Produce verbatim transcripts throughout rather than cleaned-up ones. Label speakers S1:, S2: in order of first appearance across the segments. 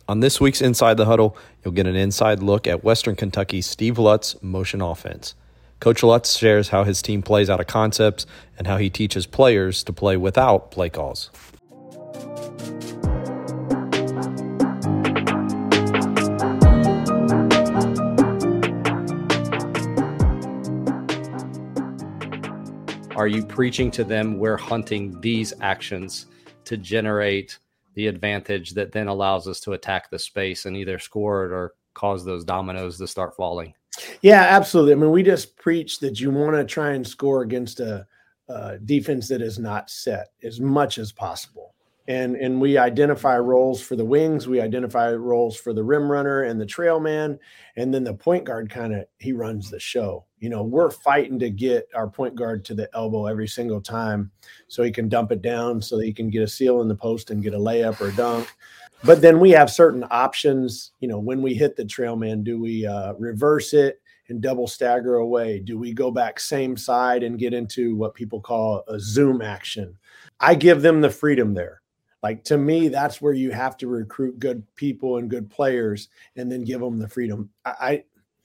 S1: On this week's Inside the Huddle, you'll get an inside look at Western Kentucky's Steve Lutz motion offense. Coach Lutz shares how his team plays out of concepts and how he teaches players to play without play calls. Are you preaching to them we're hunting these actions to generate the advantage that then allows us to attack the space and either score it or cause those dominoes to start falling?
S2: Yeah, absolutely. I mean, we just preach that you want to try and score against a, a defense that is not set as much as possible. And, and we identify roles for the wings. We identify roles for the rim runner and the trail man. And then the point guard kind of, he runs the show. You know, we're fighting to get our point guard to the elbow every single time so he can dump it down so that he can get a seal in the post and get a layup or a dunk. But then we have certain options. You know, when we hit the trail man, do we uh, reverse it and double stagger away? Do we go back same side and get into what people call a zoom action? I give them the freedom there. Like, to me, that's where you have to recruit good people and good players and then give them the freedom. I, I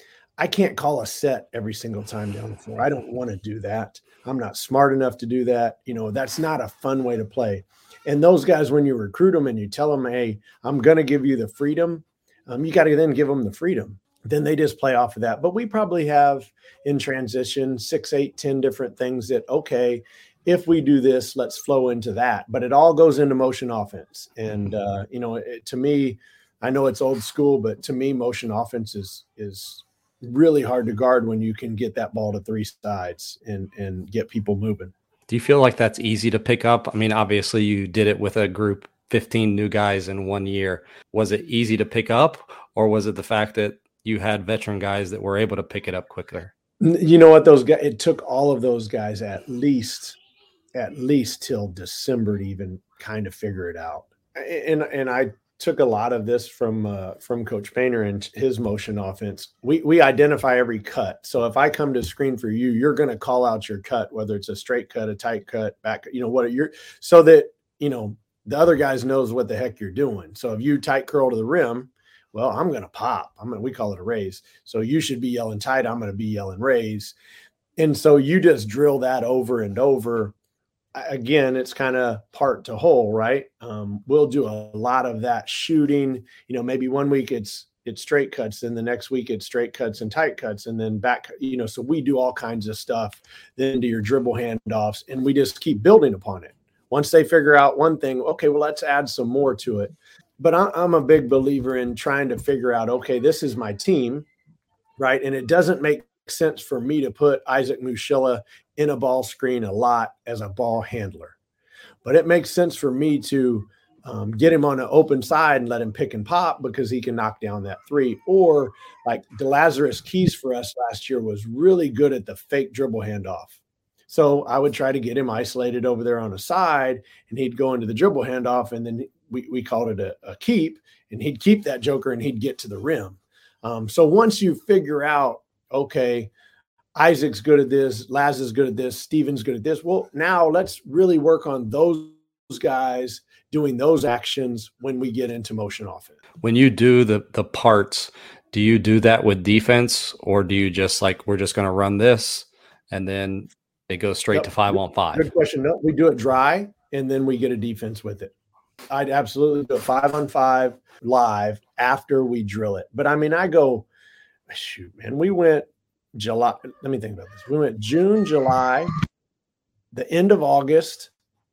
S2: I can't call a set every single time down the floor. I don't want to do that. I'm not smart enough to do that. You know, that's not a fun way to play. And those guys, when you recruit them and you tell them, hey, I'm going to give you the freedom, um, you got to then give them the freedom. Then they just play off of that. But we probably have in transition six, eight, ten different things that, okay, if we do this, let's flow into that. But it all goes into motion offense. And, uh, you know, it, to me, I know it's old school, but to me, motion offense is is really hard to guard when you can get that ball to three sides and, and get people moving.
S1: Do you feel like that's easy to pick up? I mean, obviously you did it with a group, fifteen new guys in one year. Was it easy to pick up, or was it the fact that you had veteran guys that were able to pick it up quicker?
S2: You know what, those guys, it took all of those guys at least at least till December to even kind of figure it out. And and I took a lot of this from uh, from Coach Painter and his motion offense. We we identify every cut. So if I come to screen for you, you're going to call out your cut, whether it's a straight cut, a tight cut, back, you know, what you're, so that, you know, the other guys knows what the heck you're doing. So if you tight curl to the rim, well, I'm going to pop. I'm going to, we call it a raise. So you should be yelling tight. I'm going to be yelling raise. And so you just drill that over and over. Again, it's kind of part to whole, right? Um, we'll do a lot of that shooting. You know, maybe one week it's it's straight cuts, then the next week it's straight cuts and tight cuts, and then back. You know, so we do all kinds of stuff. Then do your dribble handoffs, and we just keep building upon it. Once they figure out one thing, okay, well, let's add some more to it. But I'm a big believer in trying to figure out, okay, this is my team, right? And it doesn't make sense for me to put Isaac Mushilla in a ball screen a lot as a ball handler. But it makes sense for me to um, get him on an open side and let him pick and pop because he can knock down that three. Or like DeLazarus Keys for us last year was really good at the fake dribble handoff. So I would try to get him isolated over there on a side, and he'd go into the dribble handoff, and then we, we called it a, a keep, and he'd keep that joker and he'd get to the rim. Um, so once you figure out, okay, Isaac's good at this, Laz is good at this, Steven's good at this. Well, now let's really work on those guys doing those actions when we get into motion offense.
S1: When you do the the parts, do you do that with defense, or do you just like, we're just going to run this and then it goes straight
S2: Yep.
S1: to five on five?
S2: Good question. No, we do it dry and then we get a defense with it. I'd absolutely do a five on five live after we drill it. But I mean, I go, shoot, man, we went July. Let me think about this. We went June, July, the end of August,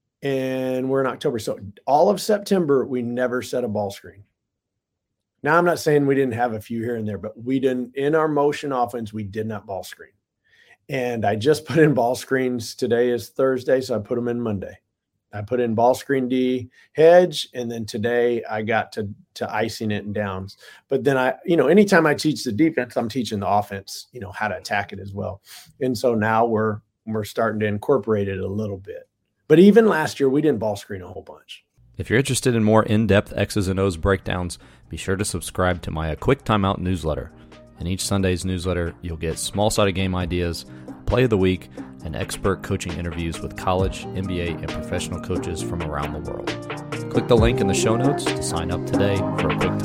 S2: and we're in October. So all of September, we never set a ball screen. Now, I'm not saying we didn't have a few here and there, but we didn't, in our motion offense, we did not ball screen. And I just put in ball screens. Today is Thursday, so I put them in Monday. I put in ball screen D hedge, and then today I got to to icing it and downs. But then I, you know, anytime I teach the defense, I'm teaching the offense, you know, how to attack it as well. And so now we're we're starting to incorporate it a little bit. But even last year, we didn't ball screen a whole bunch.
S1: If you're interested in more in-depth X's and O's breakdowns, be sure to subscribe to my A Quick Timeout newsletter. In each Sunday's newsletter, you'll get small-sided game ideas, play of the week, and expert coaching interviews with college, N B A, and professional coaches from around the world. Click the link in the show notes to sign up today for A Quick